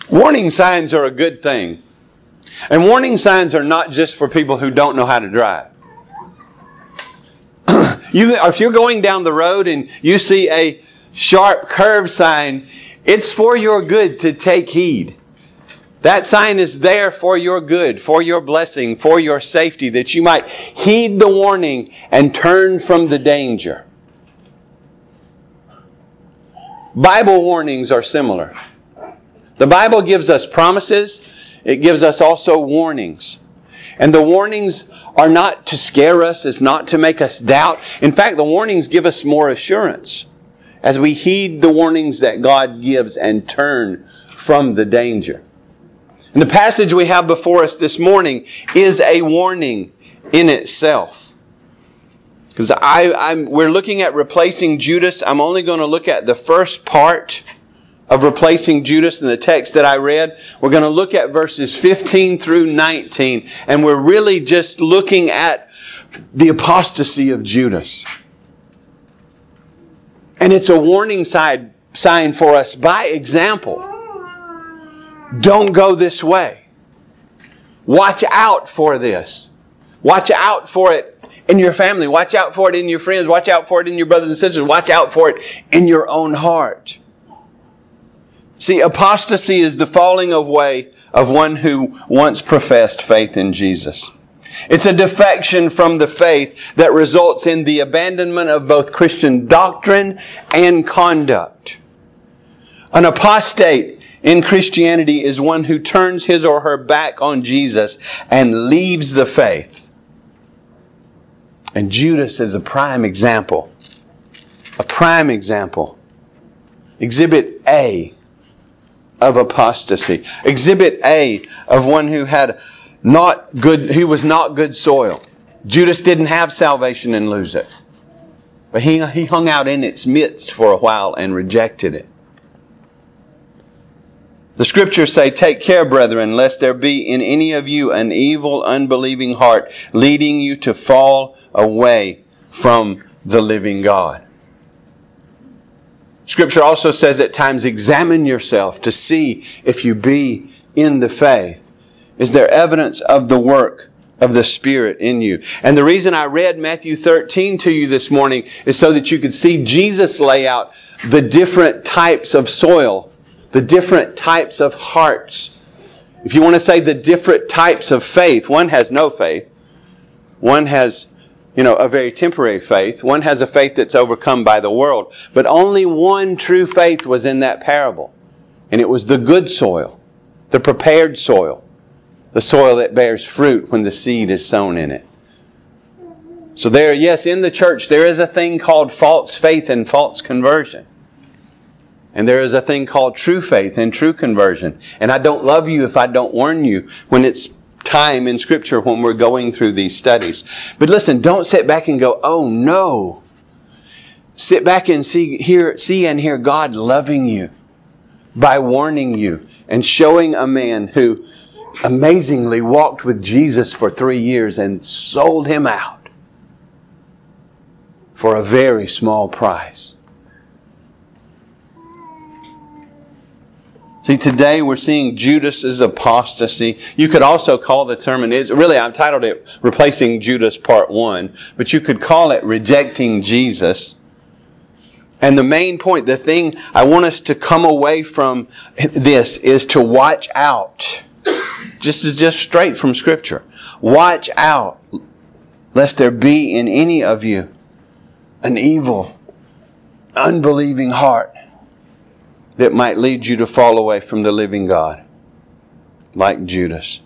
Warning signs are a good thing. And warning signs are not just for people who don't know how to drive. If you're going down the road and you see a sharp curve sign, it's for your good to take heed. That sign is there for your good, for your blessing, for your safety, that you might heed the warning and turn from the danger. Bible warnings are similar. The Bible gives us promises. It gives us also warnings. And the warnings are not to scare us. It's not to make us doubt. In fact, the warnings give us more assurance as we heed the warnings that God gives and turn from the danger. And the passage we have before us this morning is a warning in itself. Because we're looking at replacing Judas. I'm only going to look at the first part of replacing Judas in the text that I read. We're going to look at verses 15 through 19. And we're really just looking at the apostasy of Judas. And it's a warning sign for us by example. Don't go this way. Watch out for this. Watch out for it in your family. Watch out for it in your friends. Watch out for it in your brothers and sisters. Watch out for it in your own heart. See, apostasy is the falling away of one who once professed faith in Jesus. It's a defection from the faith that results in the abandonment of both Christian doctrine and conduct. An apostate in Christianity is one who turns his or her back on Jesus and leaves the faith. And Judas is a prime example. A prime example. Exhibit A of apostasy. Exhibit A of one who was not good soil. Judas didn't have salvation and lose it. But he hung out in its midst for a while and rejected it. The Scriptures say, "Take care, brethren, lest there be in any of you an evil, unbelieving heart, leading you to fall away from the living God." Scripture also says at times, examine yourself to see if you be in the faith. Is there evidence of the work of the Spirit in you? And the reason I read Matthew 13 to you this morning is so that you could see Jesus lay out the different types of soil, the different types of hearts. If you want to say the different types of faith, one has no faith. One has a very temporary faith. One has a faith that's overcome by the world. But only one true faith was in that parable. And it was the good soil, the prepared soil, the soil that bears fruit when the seed is sown in it. So in the church, there is a thing called false faith and false conversion. And there is a thing called true faith and true conversion. And I don't love you if I don't warn you when it's time in Scripture when we're going through these studies. But listen, don't sit back and go, oh no. Sit back and see and hear God loving you by warning you and showing a man who amazingly walked with Jesus for 3 years and sold Him out for a very small price. See, today we're seeing Judas's apostasy. You could also call the term, and I've titled it Replacing Judas Part 1, but you could call it Rejecting Jesus. And the main point, the thing I want us to come away from this is to watch out. Just straight from Scripture. Watch out, lest there be in any of you an evil, unbelieving heart that might lead you to fall away from the living God, like Judas.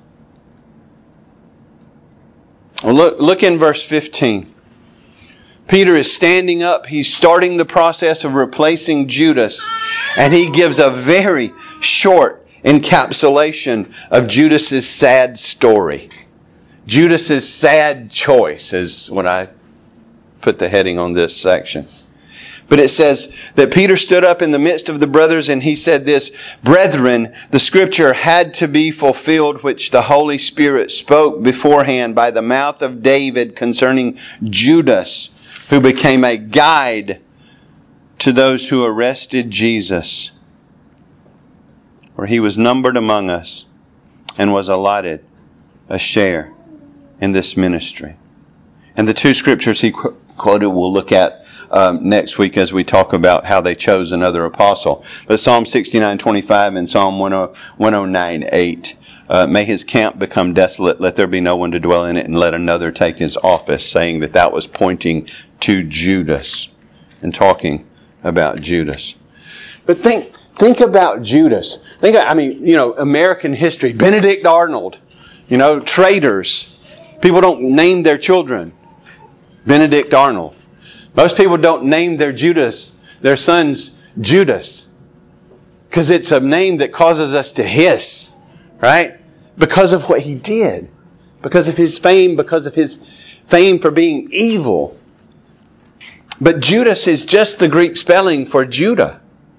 Well, look in verse 15. Peter is standing up. He's starting the process of replacing Judas. And he gives a very short encapsulation of Judas's sad story. Judas's sad choice is what I put the heading on this section. But it says that Peter stood up in the midst of the brothers and he said this, "Brethren, the Scripture had to be fulfilled which the Holy Spirit spoke beforehand by the mouth of David concerning Judas, who became a guide to those who arrested Jesus." for he was numbered among us and was allotted a share in this ministry. And the two scriptures he quoted we'll look at next week as we talk about how they chose another apostle. But Psalm 69:25 and Psalm 109:8. May his camp become desolate, let there be no one to dwell in it, and let another take his office, saying that was pointing to Judas and talking about Judas. But think about Judas. American history, Benedict Arnold, traitors. People don't name their children Benedict Arnold. Most people don't name their sons Judas, because it's a name that causes us to hiss, right? Because of what he did, because of his fame for being evil. But Judas is just the Greek spelling for Judah.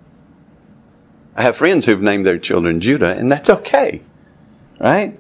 I have friends who've named their children Judah, and that's okay, right?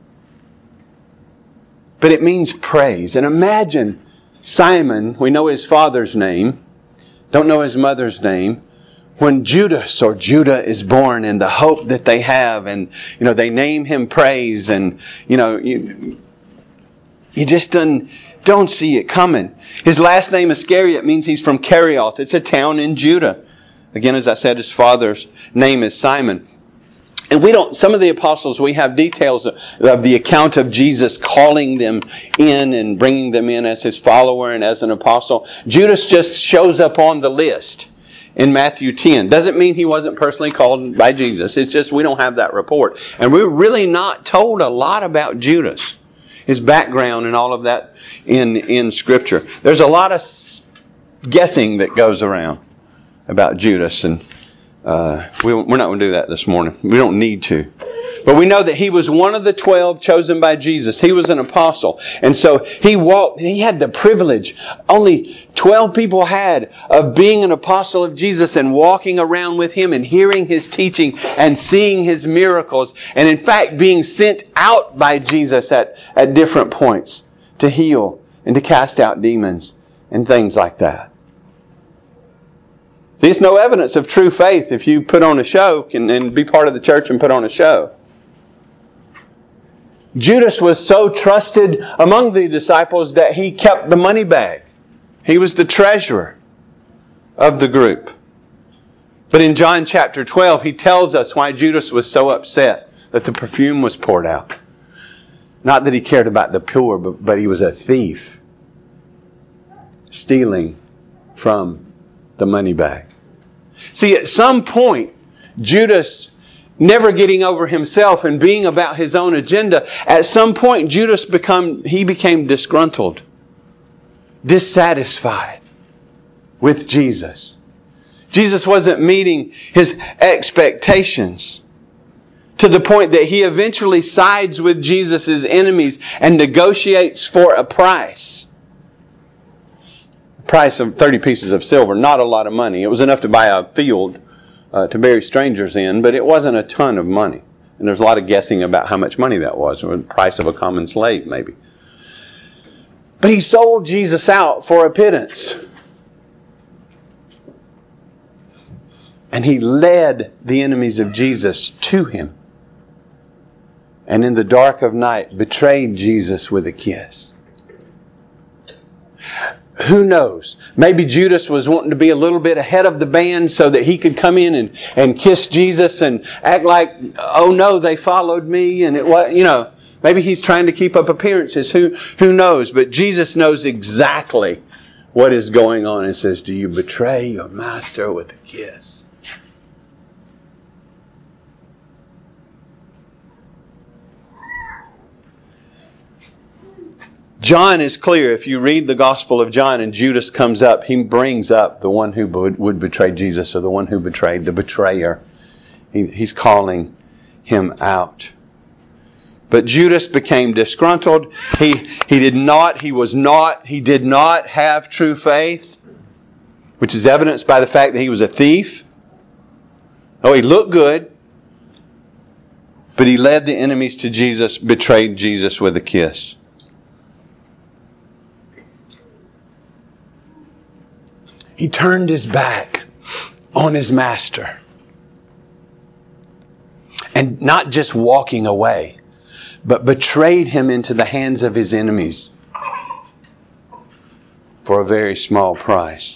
But it means praise. And imagine Simon, we know his father's name, don't know his mother's name. When Judas or Judah is born, and the hope that they have, and they name him praise, and you just don't see it coming. His last name Iscariot means he's from Kerioth. It's a town in Judah. Again, as I said, his father's name is Simon. And some of the apostles, we have details of the account of Jesus calling them in and bringing them in as his follower and as an apostle. Judas just shows up on the list in Matthew 10. Doesn't mean he wasn't personally called by Jesus. It's just we don't have that report. And we're really not told a lot about Judas, his background and all of that in Scripture. There's a lot of guessing that goes around about Judas, and we're not going to do that this morning. We don't need to. But we know that he was one of the 12 chosen by Jesus. He was an apostle. And so he had the privilege, only 12 people had, of being an apostle of Jesus and walking around with him and hearing his teaching and seeing his miracles. And in fact, being sent out by Jesus at different points to heal and to cast out demons and things like that. See, it's no evidence of true faith if you put on a show and be part of the church and put on a show. Judas was so trusted among the disciples that he kept the money bag. He was the treasurer of the group. But in John chapter 12, he tells us why Judas was so upset that the perfume was poured out. Not that he cared about the poor, but he was a thief, stealing from the money bag. See, at some point, Judas, never getting over himself and being about his own agenda, at some point Judas became disgruntled, dissatisfied with Jesus. Jesus wasn't meeting his expectations, to the point that he eventually sides with Jesus' enemies and negotiates for a price. Price of 30 pieces of silver, not a lot of money. It was enough to buy a field to bury strangers in, but it wasn't a ton of money. And there's a lot of guessing about how much money that was, or the price of a common slave maybe. But he sold Jesus out for a pittance. And he led the enemies of Jesus to him. And in the dark of night betrayed Jesus with a kiss. Who knows? Maybe Judas was wanting to be a little bit ahead of the band so that he could come in and kiss Jesus and act like, oh no, they followed me. And it was, maybe he's trying to keep up appearances. Who knows? But Jesus knows exactly what is going on and says, do you betray your master with a kiss? John is clear. If you read the Gospel of John and Judas comes up, he brings up the one who would betray Jesus, or the one who betrayed the betrayer. He's calling him out. But Judas became disgruntled. He did not have true faith, which is evidenced by the fact that he was a thief. Oh, he looked good, but he led the enemies to Jesus, betrayed Jesus with a kiss. He turned his back on his master. And not just walking away, but betrayed Him into the hands of His enemies for a very small price.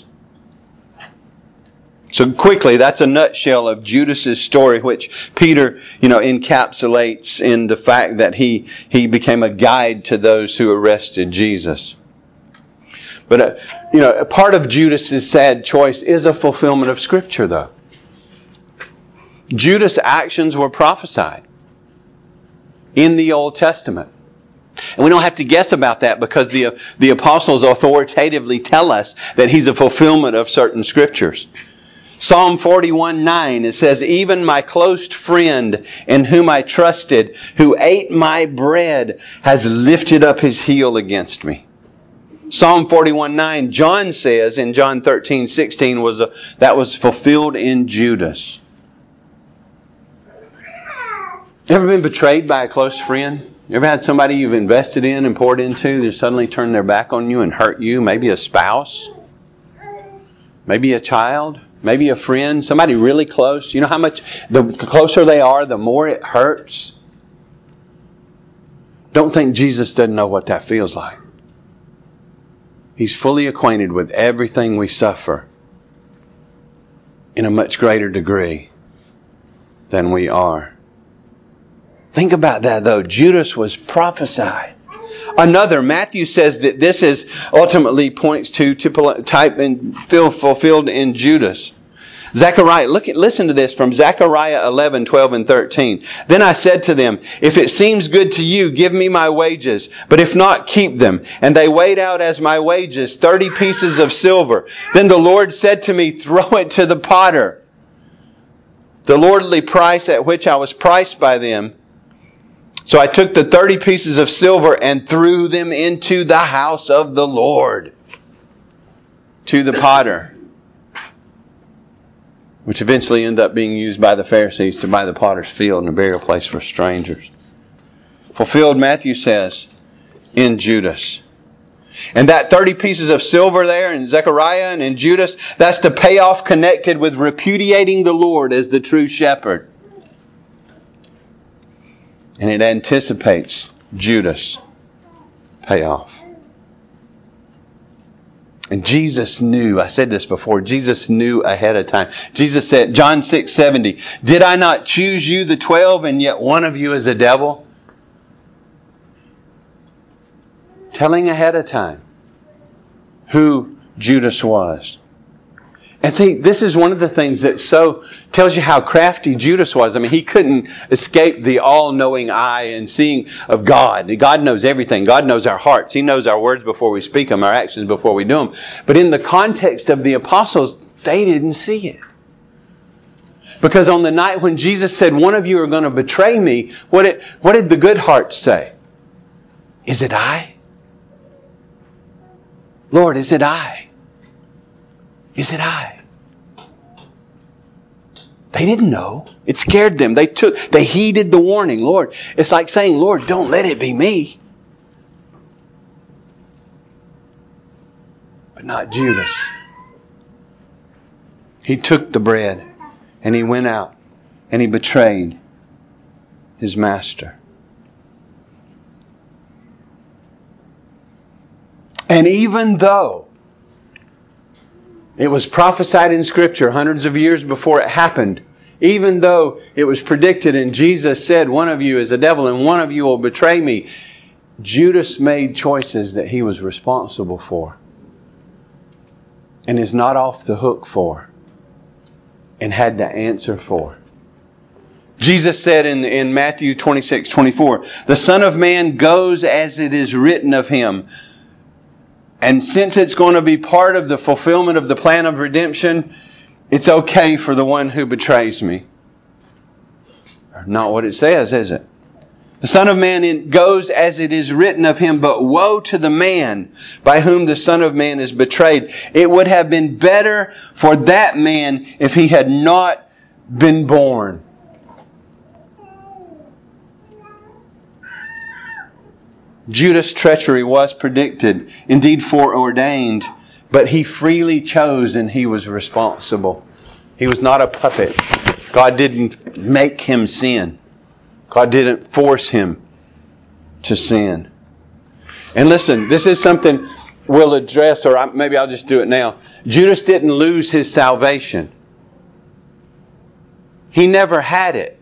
So quickly, that's a nutshell of Judas's story, which Peter, encapsulates in the fact that he became a guide to those who arrested Jesus. But, a part of Judas's sad choice is a fulfillment of Scripture, though. Judas' actions were prophesied in the Old Testament. And we don't have to guess about that because the apostles authoritatively tell us that he's a fulfillment of certain Scriptures. Psalm 41:9, it says, "Even my close friend in whom I trusted, who ate my bread, has lifted up his heel against me." Psalm 41:9, John says in John 13:16, that was fulfilled in Judas. Ever been betrayed by a close friend? You ever had somebody you've invested in and poured into, they suddenly turn their back on you and hurt you? Maybe a spouse? Maybe a child? Maybe a friend? Somebody really close? You know how much, the closer they are, the more it hurts? Don't think Jesus doesn't know what that feels like. He's fully acquainted with everything we suffer in a much greater degree than we are. Think about that, though. Judas was prophesied. Another, Matthew says that this is ultimately points to type and fulfilled in Judas. Zechariah, listen to this from Zechariah 11:12 and 13. "Then I said to them, if it seems good to you, give me my wages, but if not, keep them. And they weighed out as my wages 30 pieces of silver. Then the Lord said to me, throw it to the potter. The lordly price at which I was priced by them. So I took the 30 pieces of silver and threw them into the house of the Lord, to the potter," which eventually ended up being used by the Pharisees to buy the potter's field and a burial place for strangers. Fulfilled, Matthew says, in Judas. And that 30 pieces of silver there in Zechariah and in Judas, that's the payoff connected with repudiating the Lord as the true shepherd. And it anticipates Judas' payoff. And Jesus knew, I said this before, Jesus knew ahead of time. Jesus said, John 6:70, "Did I not choose you, the 12, and yet one of you is a devil?" Telling ahead of time who Judas was. And see, this is one of the things that tells you how crafty Judas was. I mean, he couldn't escape the all-knowing eye and seeing of God. God knows everything. God knows our hearts. He knows our words before we speak them, our actions before we do them. But in the context of the apostles, they didn't see it. Because on the night when Jesus said, one of you are going to betray me, what did the good hearts say? Is it I? Lord, is it I? Is it I? They didn't know. It scared them. They heeded the warning. Lord, it's like saying, Lord, don't let it be me. But not Judas. He took the bread and he went out and he betrayed his master. And even though it was prophesied in Scripture hundreds of years before it happened, even though it was predicted and Jesus said, one of you is a devil and one of you will betray me, Judas made choices that he was responsible for and is not off the hook for and had to answer for. Jesus said in Matthew 26:24, "The Son of Man goes as it is written of him." And since it's going to be part of the fulfillment of the plan of redemption, it's okay for the one who betrays me. Not what it says, is it? The Son of Man goes as it is written of him, but woe to the man by whom the Son of Man is betrayed. It would have been better for that man if he had not been born. Judas' treachery was predicted, indeed foreordained, but he freely chose and he was responsible. He was not a puppet. God didn't make him sin. God didn't force him to sin. And listen, this is something we'll address, or maybe I'll just do it now. Judas didn't lose his salvation. He never had it.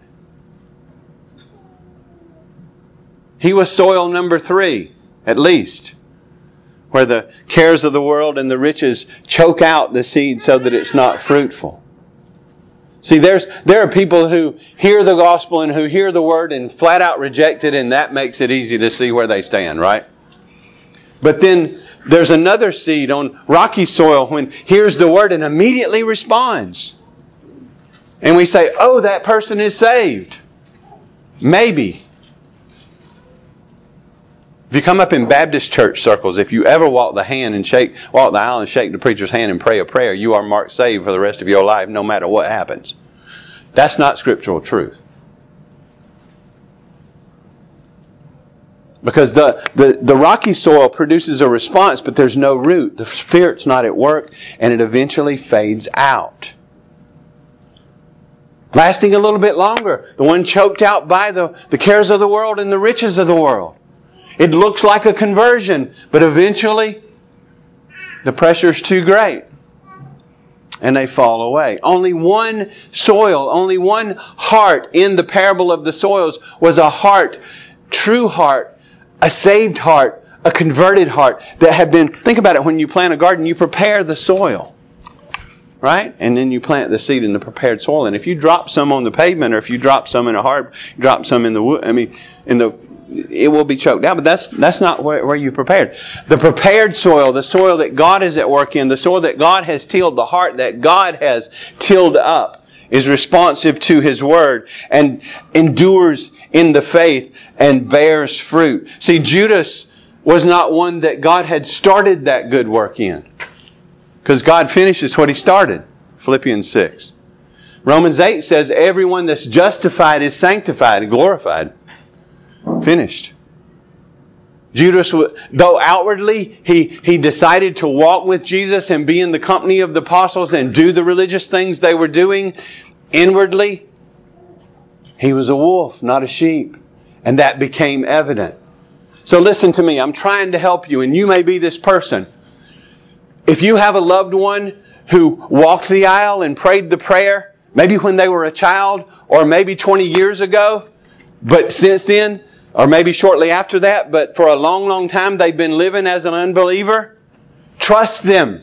He was soil number 3, at least, where the cares of the world and the riches choke out the seed so that it's not fruitful. See, there are people who hear the gospel and who hear the word and flat out reject it, and that makes it easy to see where they stand, right? But then there's another seed on rocky soil when hears the word and immediately responds. And we say, oh, that person is saved. Maybe. If you come up in Baptist church circles, if you ever walk the aisle and shake the preacher's hand and pray a prayer, you are marked saved for the rest of your life, no matter what happens. That's not scriptural truth. Because the rocky soil produces a response, but there's no root. The Spirit's not at work, and it eventually fades out. Lasting a little bit longer. The one choked out by the cares of the world and the riches of the world. It looks like a conversion, but eventually the pressure's too great. And they fall away. Only one soil, only one heart in the parable of the soils was a heart, true heart, a saved heart, a converted heart that had been, think about it, when you plant a garden, you prepare the soil. Right? And then you plant the seed in the prepared soil. And if you drop some on the pavement, or if you drop some in a hard, drop some in the wood, it will be choked out. But that's not where you prepared. The prepared soil, the soil that God is at work in, the soil that God has tilled, the heart that God has tilled up, is responsive to His Word and endures in the faith and bears fruit. See, Judas was not one that God had started that good work in. Because God finishes what He started. Philippians 6. Romans 8 says everyone that's justified is sanctified and glorified. Finished. Judas, though outwardly he decided to walk with Jesus and be in the company of the apostles and do the religious things they were doing, inwardly, he was a wolf, not a sheep. And that became evident. So listen to me. I'm trying to help you, and you may be this person. If you have a loved one who walked the aisle and prayed the prayer, maybe when they were a child, or maybe 20 years ago, but since then, or maybe shortly after that, but for a long, long time they've been living as an unbeliever, trust them.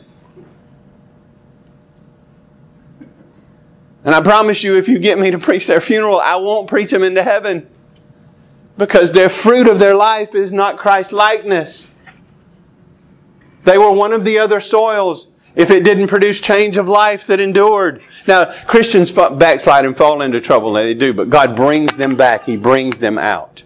And I promise you, if you get me to preach their funeral, I won't preach them into heaven. Because their fruit of their life is not Christ-likeness. They were one of the other soils if it didn't produce change of life that endured. Now, Christians backslide and fall into trouble. They do, but God brings them back. He brings them out.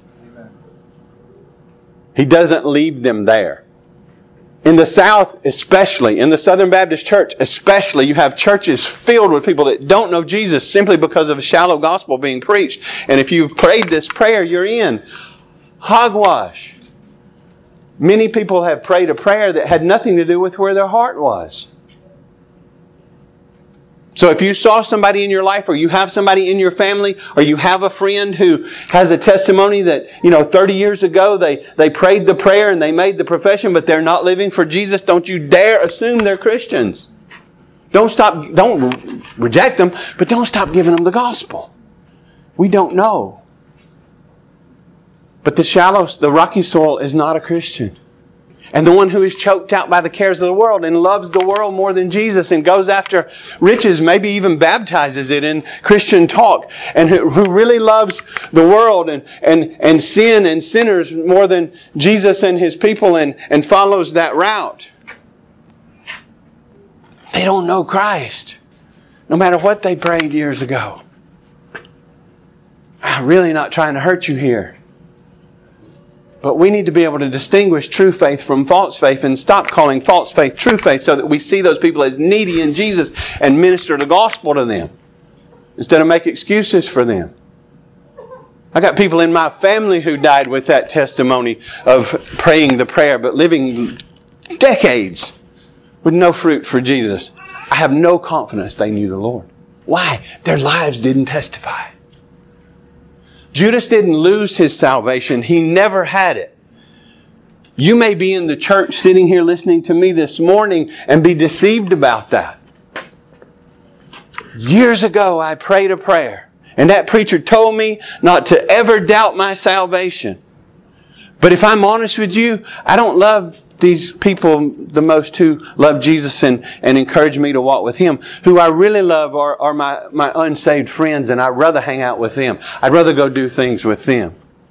He doesn't leave them there. In the South especially, in the Southern Baptist Church especially, you have churches filled with people that don't know Jesus simply because of a shallow gospel being preached. And if you've prayed this prayer, you're in. Hogwash. Many people have prayed a prayer that had nothing to do with where their heart was. So if you saw somebody in your life, or you have somebody in your family, or you have a friend who has a testimony that, 30 years ago they prayed the prayer and they made the profession, but they're not living for Jesus, don't you dare assume they're Christians. Don't reject them, but don't stop giving them the gospel. We don't know. But the rocky soil is not a Christian. And the one who is choked out by the cares of the world and loves the world more than Jesus and goes after riches, maybe even baptizes it in Christian talk, and who really loves the world and sin and sinners more than Jesus and His people and follows that route. They don't know Christ, no matter what they prayed years ago. I'm really not trying to hurt you here. But we need to be able to distinguish true faith from false faith and stop calling false faith true faith, so that we see those people as needy in Jesus and minister the gospel to them instead of make excuses for them. I got people in my family who died with that testimony of praying the prayer but living decades with no fruit for Jesus. I have no confidence they knew the Lord. Why? Their lives didn't testify. Judas didn't lose his salvation. He never had it. You may be in the church sitting here listening to me this morning and be deceived about that. Years ago, I prayed a prayer, and that preacher told me not to ever doubt my salvation. But if I'm honest with you, I don't love these people the most who love Jesus and encourage me to walk with Him. Who I really love are my unsaved friends, and I'd rather hang out with them. I'd rather go do things with them.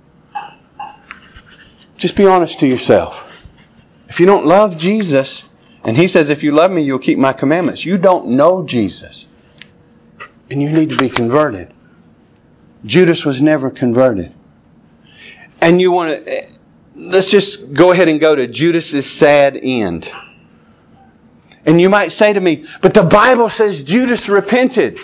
Just be honest to yourself. If you don't love Jesus, and He says, if you love me, you'll keep my commandments. You don't know Jesus. And you need to be converted. Judas was never converted. And you want to... Let's just go ahead and go to Judas's sad end. And you might say to me, but the Bible says Judas repented.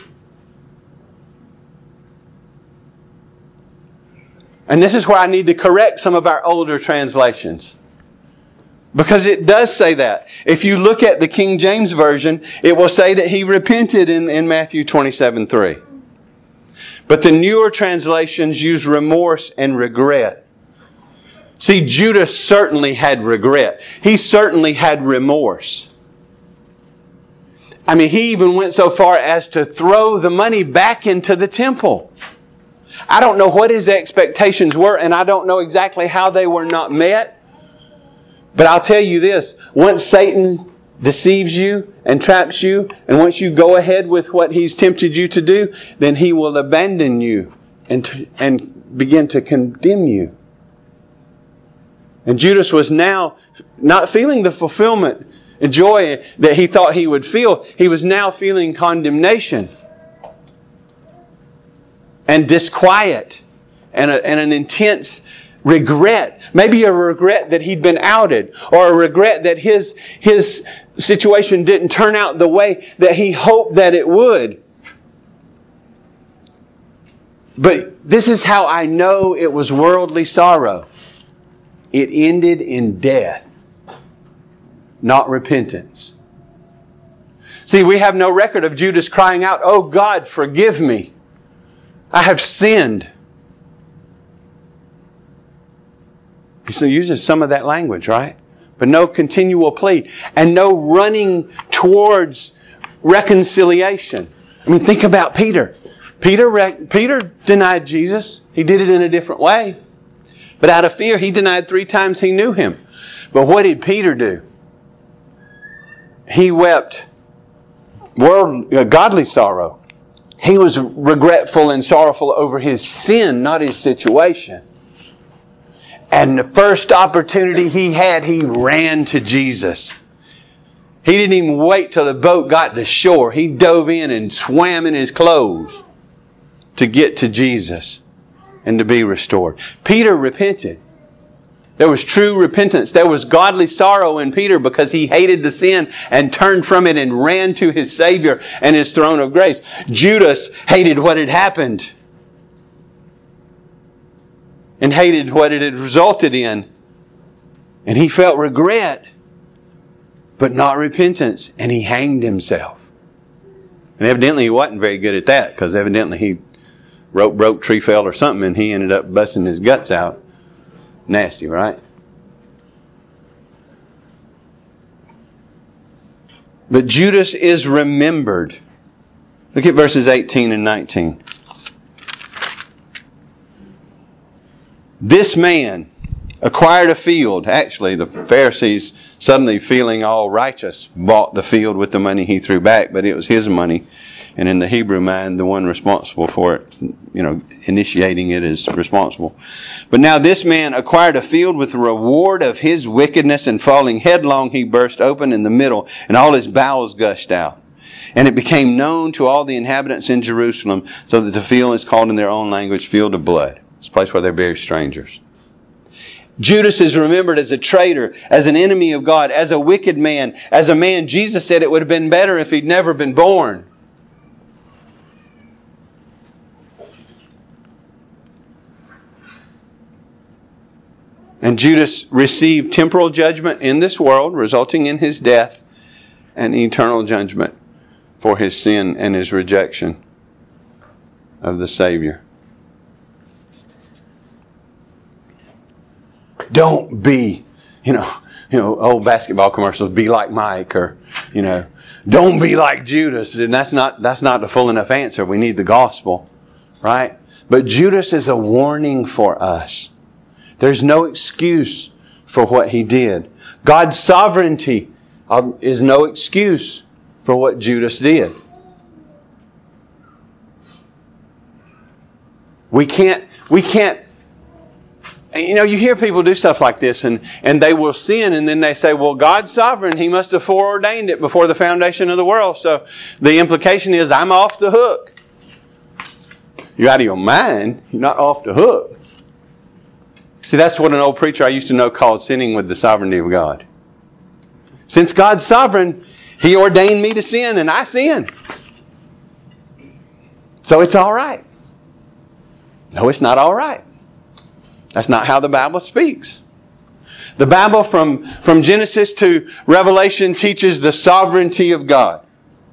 And this is where I need to correct some of our older translations. Because it does say that. If you look at the King James Version, it will say that he repented in Matthew 27:3. But the newer translations use remorse and regret. See, Judas certainly had regret. He certainly had remorse. I mean, he even went so far as to throw the money back into the temple. I don't know what his expectations were, and I don't know exactly how they were not met. But I'll tell you this, once Satan deceives you and traps you, and once you go ahead with what he's tempted you to do, then he will abandon you and begin to condemn you. And Judas was now not feeling the fulfillment and joy that he thought he would feel. He was now feeling condemnation and disquiet and an intense regret. Maybe a regret that he'd been outed, or a regret that his situation didn't turn out the way that he hoped that it would. But this is how I know it was worldly sorrow. It ended in death, not repentance. See, we have no record of Judas crying out, "Oh God, forgive me. I have sinned." He still uses some of that language, right? But no continual plea and no running towards reconciliation. I mean, think about Peter. Peter denied Jesus. He did it in a different way. But out of fear, he denied 3 times he knew Him. But what did Peter do? He wept godly sorrow. He was regretful and sorrowful over his sin, not his situation. And the first opportunity he had, he ran to Jesus. He didn't even wait till the boat got to shore. He dove in and swam in his clothes to get to Jesus and to be restored. Peter repented. There was true repentance. There was godly sorrow in Peter because he hated the sin and turned from it and ran to his Savior and His throne of grace. Judas hated what had happened and hated what it had resulted in. And he felt regret, but not repentance. And he hanged himself. And evidently he wasn't very good at that, because evidently he rope broke, tree fell or something, and he ended up busting his guts out. Nasty, right? But Judas is remembered. Look at verses 18 and 19. This man acquired a field. Actually, the Pharisees, suddenly feeling all righteous, bought the field with the money he threw back, but it was his money. And in the Hebrew mind, the one responsible for it, initiating it is responsible. But now this man acquired a field with the reward of his wickedness, and falling headlong, he burst open in the middle, and all his bowels gushed out. And it became known to all the inhabitants in Jerusalem, so that the field is called in their own language, Field of Blood. It's a place where they bury strangers. Judas is remembered as a traitor, as an enemy of God, as a wicked man, as a man Jesus said it would have been better if he'd never been born. And Judas received temporal judgment in this world, resulting in his death, and eternal judgment for his sin and his rejection of the Savior. don't be, old basketball commercials, be like Mike, or, don't be like Judas. And that's not the full enough answer. We need the gospel, right? But Judas is a warning for us. There's no excuse for what he did. God's sovereignty is no excuse for what Judas did. We can't, you hear people do stuff like this and they will sin and then they say, well, God's sovereign. He must have foreordained it before the foundation of the world. So the implication is I'm off the hook. You're out of your mind. You're not off the hook. See, that's what an old preacher I used to know called sinning with the sovereignty of God. Since God's sovereign, He ordained me to sin and I sin. So it's all right. No, it's not all right. That's not how the Bible speaks. The Bible from Genesis to Revelation teaches the sovereignty of God.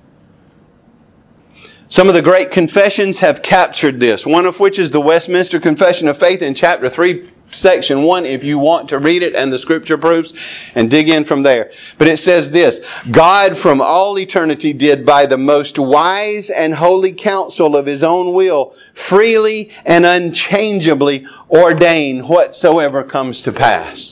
Some of the great confessions have captured this, one of which is the Westminster Confession of Faith in chapter 3, section 1, if you want to read it and the Scripture proofs, and dig in from there. But it says this: God from all eternity did by the most wise and holy counsel of His own will freely and unchangeably ordain whatsoever comes to pass.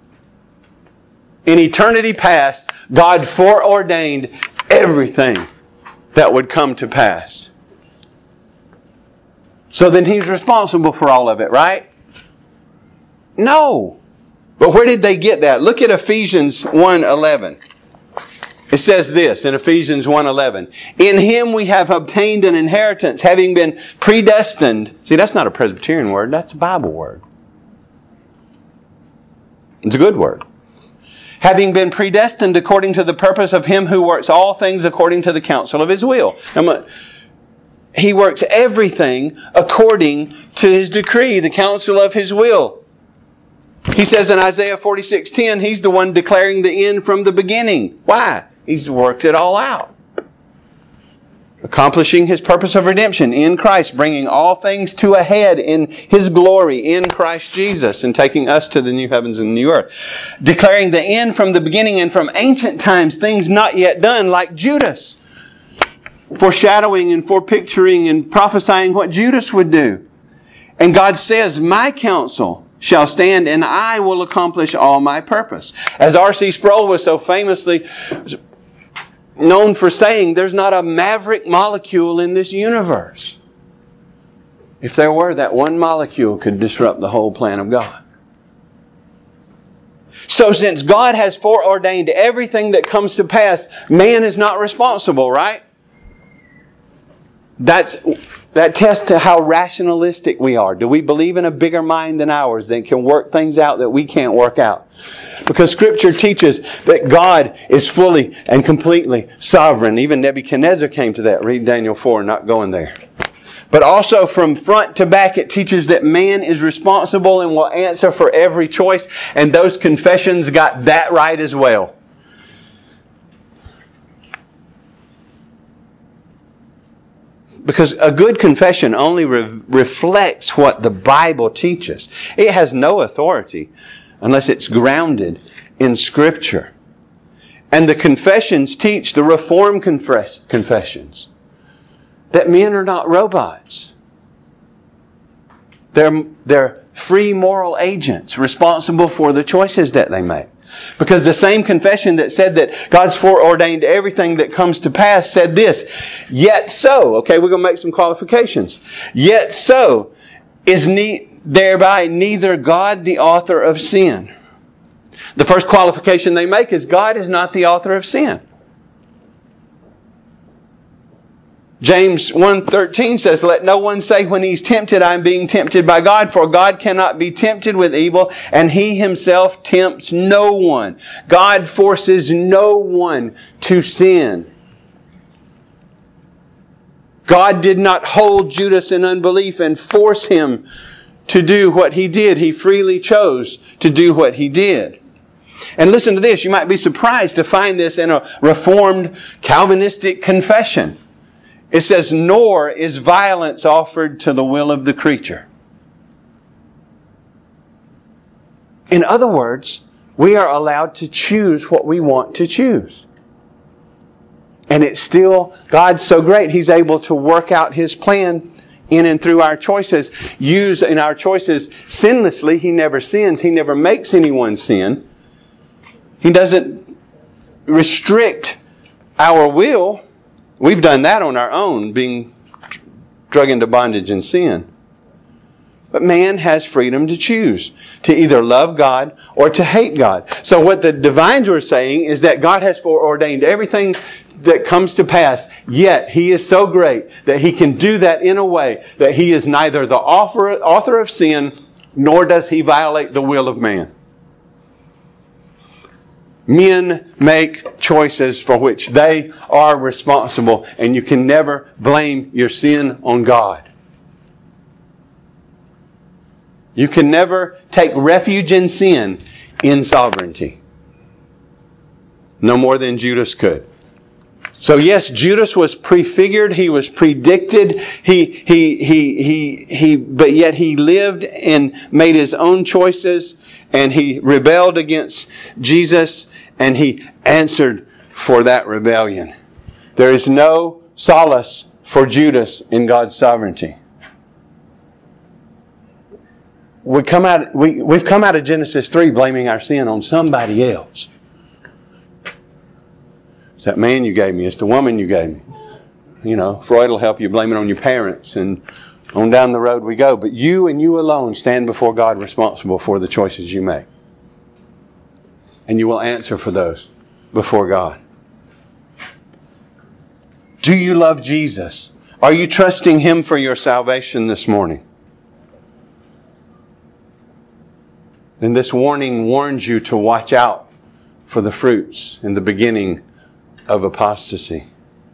In eternity past, God foreordained everything that would come to pass. So then He's responsible for all of it, right? No. But where did they get that? Look at Ephesians 1:11. It says this in Ephesians 1:11. In Him we have obtained an inheritance, having been predestined. See, that's not a Presbyterian word. That's a Bible word. It's a good word. Having been predestined according to the purpose of Him who works all things according to the counsel of His will. He works everything according to His decree, the counsel of His will. He says in Isaiah 46:10, He's the one declaring the end from the beginning. Why? He's worked it all out. Accomplishing His purpose of redemption in Christ, bringing all things to a head in His glory in Christ Jesus, and taking us to the new heavens and new earth. Declaring the end from the beginning and from ancient times, things not yet done, like Judas. Foreshadowing and forepicturing and prophesying what Judas would do. And God says, my counsel shall stand and I will accomplish all my purpose. As R.C. Sproul was so famously known for saying, there's not a maverick molecule in this universe. If there were, that one molecule could disrupt the whole plan of God. So since God has foreordained everything that comes to pass, man is not responsible, right? That tests to how rationalistic we are. Do we believe in a bigger mind than ours that can work things out that we can't work out? Because Scripture teaches that God is fully and completely sovereign. Even Nebuchadnezzar came to that. Read Daniel 4, not going there. But also from front to back, it teaches that man is responsible and will answer for every choice. And those confessions got that right as well. Because a good confession only reflects what the Bible teaches. It has no authority unless it's grounded in Scripture. And the confessions teach, the Reformed confessions, that men are not robots. They're free moral agents responsible for the choices that they make. Because the same confession that said that God's foreordained everything that comes to pass said this: yet so, okay, we're going to make some qualifications. Yet so is thereby neither God the author of sin. The first qualification they make is God is not the author of sin. James 1:13 says, let no one say when he's tempted, I'm being tempted by God, for God cannot be tempted with evil, and He Himself tempts no one. God forces no one to sin. God did not hold Judas in unbelief and force him to do what he did. He freely chose to do what he did. And listen to this, you might be surprised to find this in a Reformed Calvinistic confession. It says, nor is violence offered to the will of the creature. In other words, we are allowed to choose what we want to choose. And it's still, God's so great, He's able to work out His plan in and through our choices. Use in our choices sinlessly. He never sins. He never makes anyone sin. He doesn't restrict our will. We've done that on our own, being drug into bondage and sin. But man has freedom to choose, to either love God or to hate God. So what the divines were saying is that God has foreordained everything that comes to pass, yet He is so great that He can do that in a way that He is neither the author of sin, nor does He violate the will of man. Men make choices for which they are responsible, and you can never blame your sin on God. You can never take refuge in sin in sovereignty. No more than Judas could. So yes, Judas was prefigured. He was predicted. But yet he lived and made his own choices, and he rebelled against Jesus, and he answered for that rebellion. There is no solace for Judas in God's sovereignty. We've come out of Genesis 3 blaming our sin on somebody else. It's that man you gave me. It's the woman you gave me. You know, Freud will help you blame it on your parents, and on down the road we go. But you and you alone stand before God responsible for the choices you make. And you will answer for those before God. Do you love Jesus? Are you trusting Him for your salvation this morning? Then this warning warns you to watch out for the fruits in the beginning of apostasy.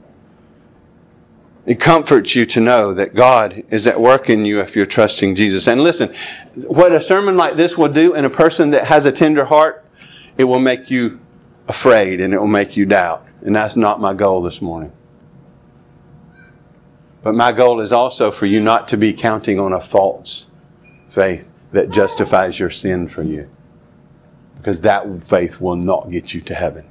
It comforts you to know that God is at work in you if you're trusting Jesus. And listen, what a sermon like this will do in a person that has a tender heart, it will make you afraid and it will make you doubt. And that's not my goal this morning. But my goal is also for you not to be counting on a false faith that justifies your sin for you. Because that faith will not get you to heaven.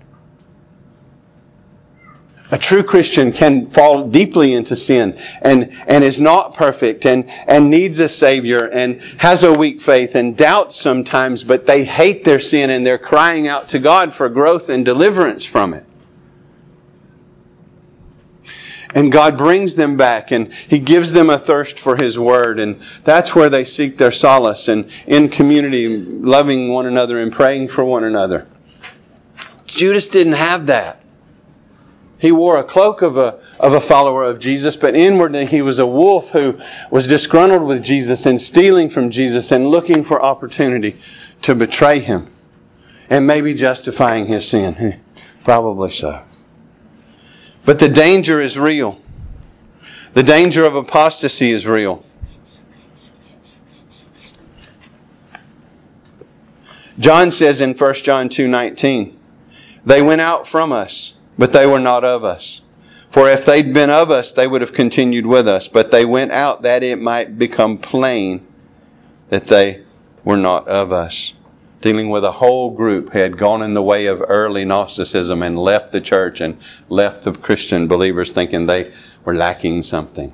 A true Christian can fall deeply into sin and is not perfect and needs a Savior and has a weak faith and doubts sometimes, but they hate their sin and they're crying out to God for growth and deliverance from it. And God brings them back and He gives them a thirst for His Word. And that's where they seek their solace, and in community, loving one another and praying for one another. Judas didn't have that. He wore a cloak of a follower of Jesus, but inwardly he was a wolf who was disgruntled with Jesus and stealing from Jesus and looking for opportunity to betray Him. And maybe justifying his sin. Probably so. But the danger is real. The danger of apostasy is real. John says in 1 John 2:19, they went out from us, but they were not of us. For if they'd been of us, they would have continued with us. But they went out that it might become plain that they were not of us. Dealing with a whole group who had gone in the way of early Gnosticism and left the church and left the Christian believers thinking they were lacking something.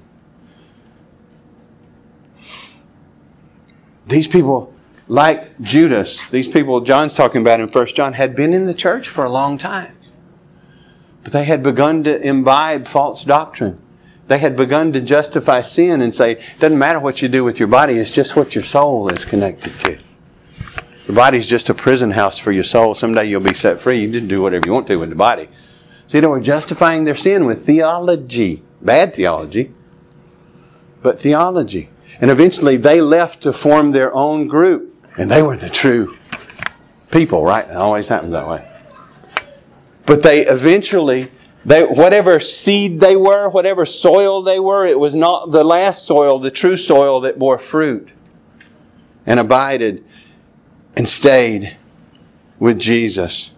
These people, like Judas, these people John's talking about in 1 John, had been in the church for a long time. But they had begun to imbibe false doctrine. They had begun to justify sin and say, it doesn't matter what you do with your body, it's just what your soul is connected to. Your body's just a prison house for your soul. Someday you'll be set free. You just do whatever you want to with the body. See, they were justifying their sin with theology. Bad theology, but theology. And eventually they left to form their own group. And they were the true people, right? It always happens that way. But they eventually, whatever seed they were, whatever soil they were, it was not the last soil, the true soil that bore fruit and abided and stayed with Jesus.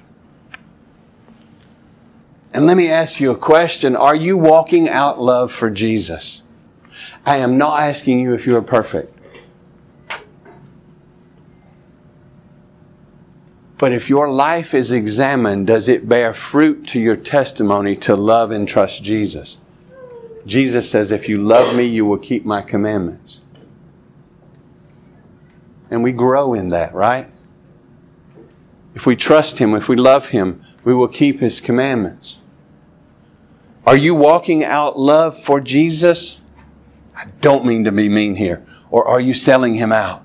And let me ask you a question. Are you walking out love for Jesus? I am not asking you if you are perfect. But if your life is examined, does it bear fruit to your testimony to love and trust Jesus? Jesus says, if you love me, you will keep my commandments. And we grow in that, right? If we trust Him, if we love Him, we will keep His commandments. Are you walking out love for Jesus? I don't mean to be mean here. Or are you selling Him out?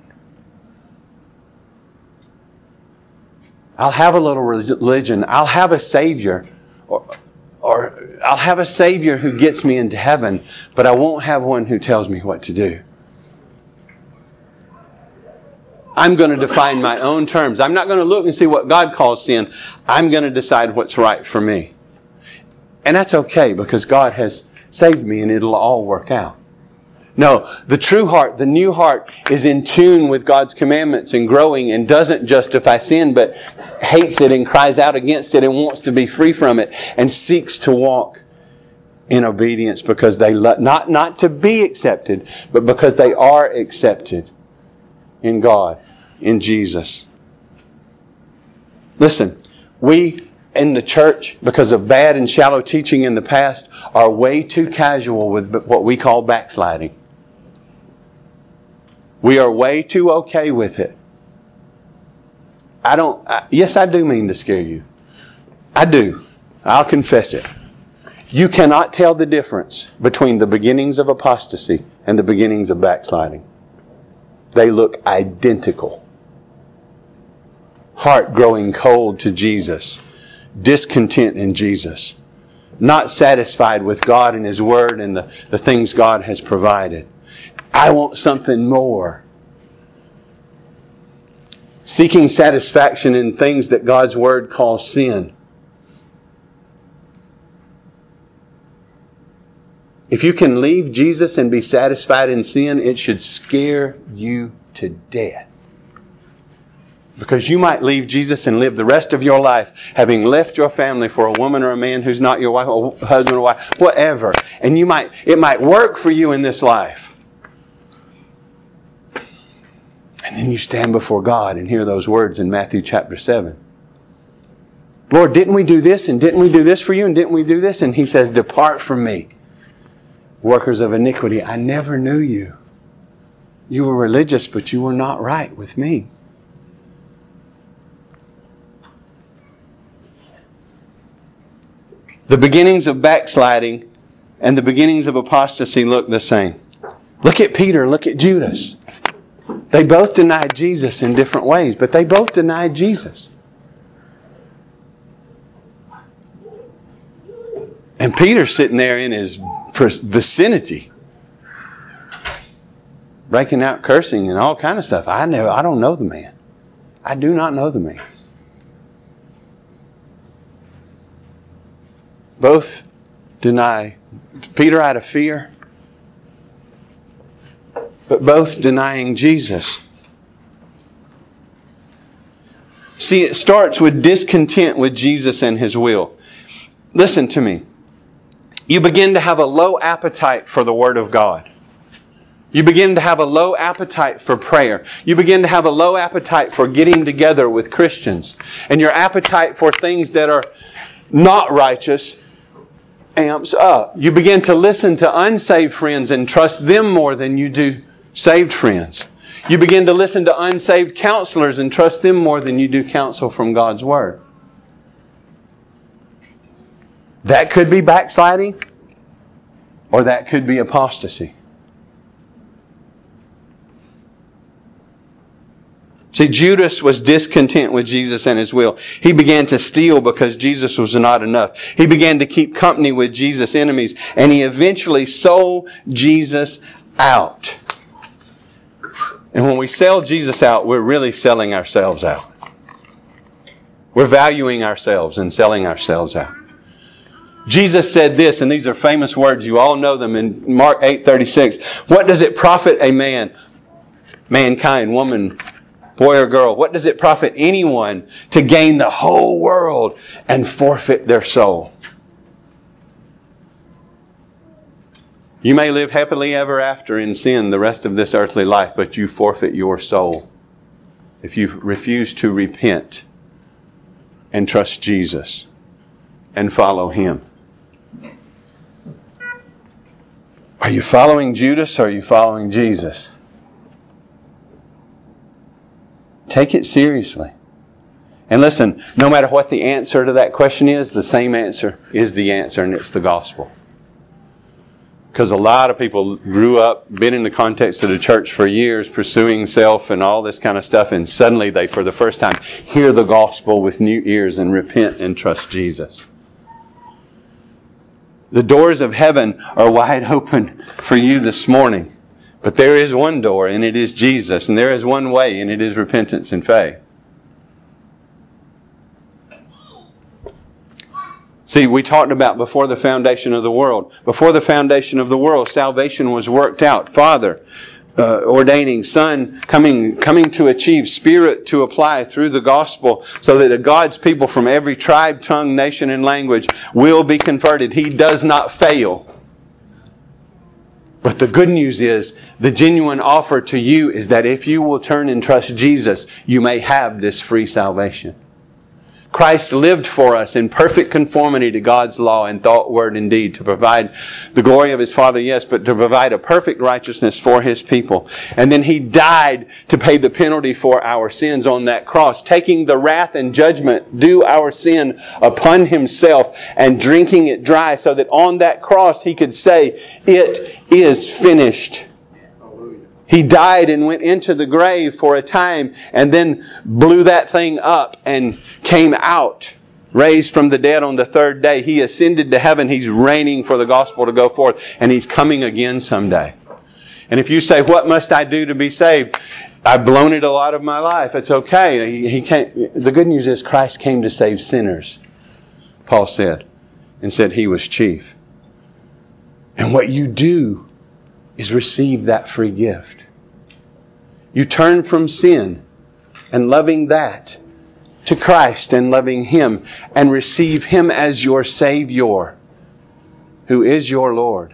I'll have a little religion. I'll have a Savior. Or I'll have a Savior who gets me into heaven, but I won't have one who tells me what to do. I'm going to define my own terms. I'm not going to look and see what God calls sin. I'm going to decide what's right for me. And that's okay because God has saved me and it'll all work out. No, the true heart, the new heart, is in tune with God's commandments and growing and doesn't justify sin, but hates it and cries out against it and wants to be free from it and seeks to walk in obedience because they not to be accepted, but because they are accepted in God, in Jesus. Listen, we in the church, because of bad and shallow teaching in the past, are way too casual with what we call backsliding. We are way too okay with it. Yes, I do mean to scare you. I do. I'll confess it. You cannot tell the difference between the beginnings of apostasy and the beginnings of backsliding. They look identical. Heart growing cold to Jesus. Discontent in Jesus. Not satisfied with God and His Word and the things God has provided. I want something more. Seeking satisfaction in things that God's Word calls sin. If you can leave Jesus and be satisfied in sin, it should scare you to death. Because you might leave Jesus and live the rest of your life having left your family for a woman or a man who's not your wife, or husband or wife, whatever. And it might work for you in this life. And then you stand before God and hear those words in Matthew chapter 7. Lord, didn't we do this? And didn't we do this for you? And didn't we do this? And He says, depart from me, workers of iniquity. I never knew you. You were religious, but you were not right with me. The beginnings of backsliding and the beginnings of apostasy look the same. Look at Peter, look at Judas. They both denied Jesus in different ways, but they both denied Jesus. And Peter's sitting there in his vicinity, breaking out cursing and all kind of stuff. I don't know the man. I do not know the man. Both deny. Peter out of fear, but both denying Jesus. See, it starts with discontent with Jesus and His will. Listen to me. You begin to have a low appetite for the Word of God. You begin to have a low appetite for prayer. You begin to have a low appetite for getting together with Christians. And your appetite for things that are not righteous amps up. You begin to listen to unsaved friends and trust them more than you do saved friends. You begin to listen to unsaved counselors and trust them more than you do counsel from God's Word. That could be backsliding, or that could be apostasy. See, Judas was discontent with Jesus and His will. He began to steal because Jesus was not enough. He began to keep company with Jesus' enemies, and he eventually sold Jesus out. And when we sell Jesus out, we're really selling ourselves out. We're valuing ourselves and selling ourselves out. Jesus said this, and these are famous words. You all know them in Mark 8:36. What does it profit a man, mankind, woman, boy or girl? What does it profit anyone to gain the whole world and forfeit their soul? You may live happily ever after in sin the rest of this earthly life, but you forfeit your soul if you refuse to repent and trust Jesus and follow Him? Are you following Judas or are you following Jesus? Take it seriously. And listen, no matter what the answer to that question is, the same answer is the answer, and it's the gospel. Because a lot of people grew up, been in the context of the church for years, pursuing self and all this kind of stuff, and suddenly they, for the first time, hear the gospel with new ears and repent and trust Jesus. The doors of heaven are wide open for you this morning. But there is one door, and it is Jesus. And there is one way, and it is repentance and faith. See, we talked about before the foundation of the world. Before the foundation of the world, salvation was worked out. Father ordaining, Son coming to achieve, Spirit to apply through the gospel so that God's people from every tribe, tongue, nation, and language will be converted. He does not fail. But the good news is, the genuine offer to you is that if you will turn and trust Jesus, you may have this free salvation. Christ lived for us in perfect conformity to God's law in thought, word, and deed to provide the glory of His Father, yes, but to provide a perfect righteousness for His people. And then He died to pay the penalty for our sins on that cross, taking the wrath and judgment due our sin upon Himself and drinking it dry so that on that cross He could say, "It is finished." He died and went into the grave for a time and then blew that thing up and came out, raised from the dead on the third day. He ascended to heaven. He's reigning for the gospel to go forth, and He's coming again someday. And if you say, "What must I do to be saved?" I've blown it a lot of my life. It's okay. He can't. The good news is Christ came to save sinners, Paul said, and said He was chief. And what you do is receive that free gift. You turn from sin and loving that to Christ and loving Him and receive Him as your Savior, who is your Lord.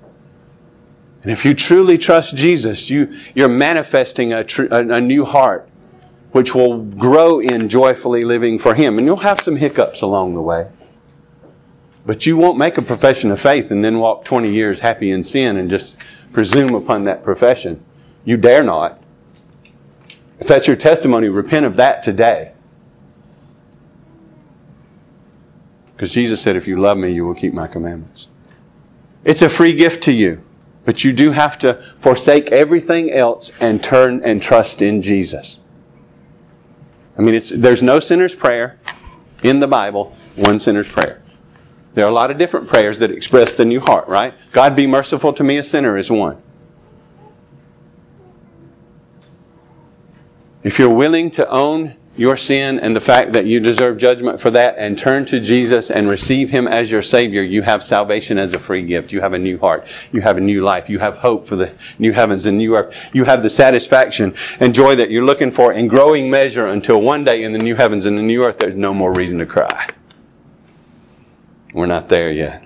And if you truly trust Jesus, you're manifesting a new heart which will grow in joyfully living for Him. And you'll have some hiccups along the way. But you won't make a profession of faith and then walk 20 years happy in sin and just presume upon that profession. You dare not. If that's your testimony, repent of that today. Because Jesus said, "If you love me, you will keep my commandments." It's a free gift to you. But you do have to forsake everything else and turn and trust in Jesus. I mean, there's no sinner's prayer in the Bible, one sinner's prayer. There are a lot of different prayers that express the new heart, right? God be merciful to me, a sinner, is one. If you're willing to own your sin and the fact that you deserve judgment for that and turn to Jesus and receive Him as your Savior, you have salvation as a free gift. You have a new heart. You have a new life. You have hope for the new heavens and new earth. You have the satisfaction and joy that you're looking for in growing measure until one day in the new heavens and the new earth, there's no more reason to cry. We're not there yet.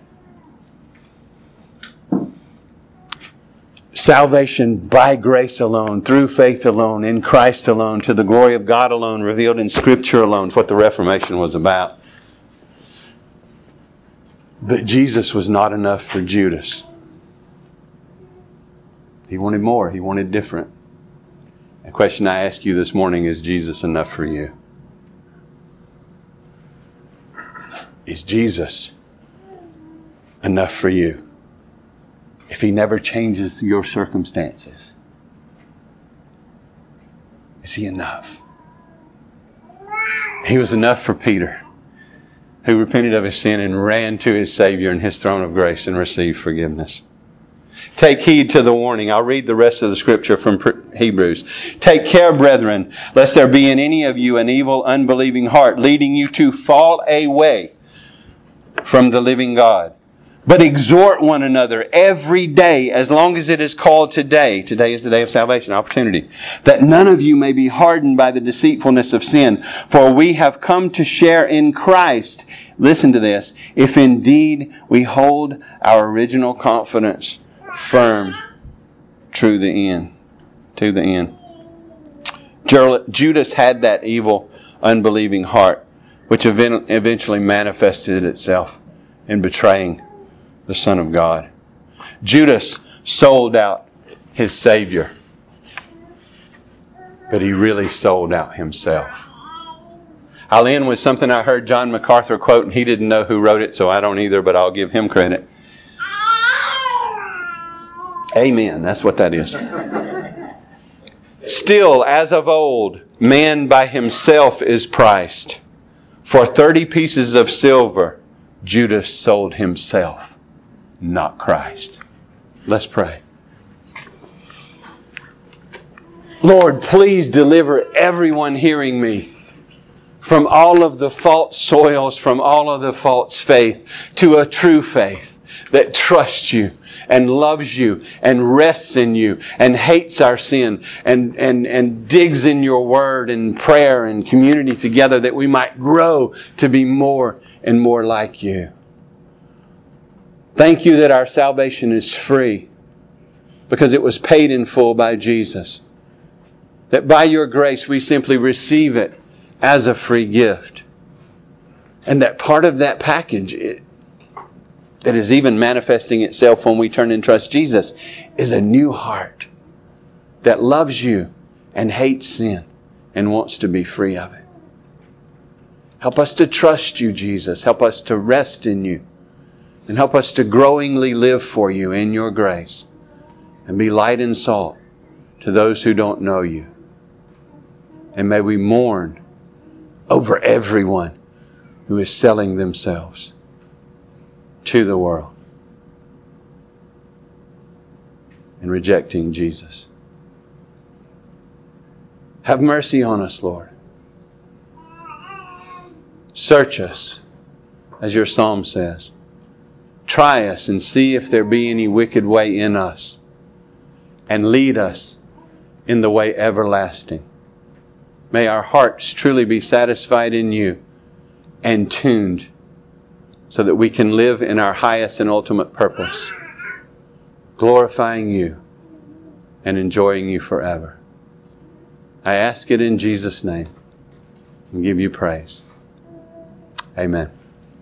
Salvation by grace alone, through faith alone, in Christ alone, to the glory of God alone, revealed in Scripture alone. It's what the Reformation was about. But Jesus was not enough for Judas. He wanted more. He wanted different. The question I ask you this morning, is Jesus enough for you? Is Jesus enough for you? If He never changes your circumstances, is He enough? He was enough for Peter, who repented of his sin and ran to his Savior and His throne of grace and received forgiveness. Take heed to the warning. I'll read the rest of the Scripture from Hebrews. Take care, brethren, lest there be in any of you an evil, unbelieving heart, leading you to fall away from the living God. But exhort one another every day, as long as it is called today. Today is the day of salvation, opportunity. That none of you may be hardened by the deceitfulness of sin. For we have come to share in Christ. Listen to this. If indeed we hold our original confidence firm to the end. To the end. Judas had that evil, unbelieving heart, which eventually manifested itself in betraying the Son of God. Judas sold out his Savior, but he really sold out himself. I'll end with something I heard John MacArthur quote, and he didn't know who wrote it, so I don't either, but I'll give him credit. Amen. That's what that is. Still, as of old, man by himself is priced. For 30 pieces of silver, Judas sold himself, not Christ. Let's pray. Lord, please deliver everyone hearing me from all of the false soils, from all of the false faith, to a true faith that trusts you and loves you and rests in you and hates our sin and digs in your word and prayer and community together, that we might grow to be more and more like you. Thank you that our salvation is free because it was paid in full by Jesus. That by your grace we simply receive it as a free gift. And that part of that package that is even manifesting itself when we turn and trust Jesus is a new heart that loves you and hates sin and wants to be free of it. Help us to trust you, Jesus. Help us to rest in you. And help us to growingly live for you in your grace and be light and salt to those who don't know you. And may we mourn over everyone who is selling themselves to the world and rejecting Jesus. Have mercy on us, Lord. Search us, as your psalm says. Try us and see if there be any wicked way in us, and lead us in the way everlasting. May our hearts truly be satisfied in you and tuned so that we can live in our highest and ultimate purpose, glorifying you and enjoying you forever. I ask it in Jesus' name and give you praise. Amen.